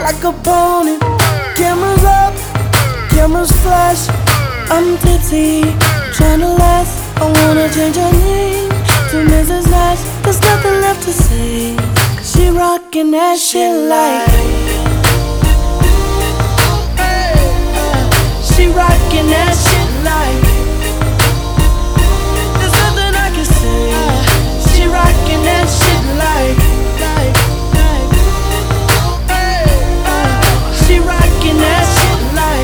like a pony. Cameras up, cameras flash. I'm tipsy, trying to last. I wanna change her name to Mrs. Nash. There's nothing left to say, 'cause she rockin' that shit like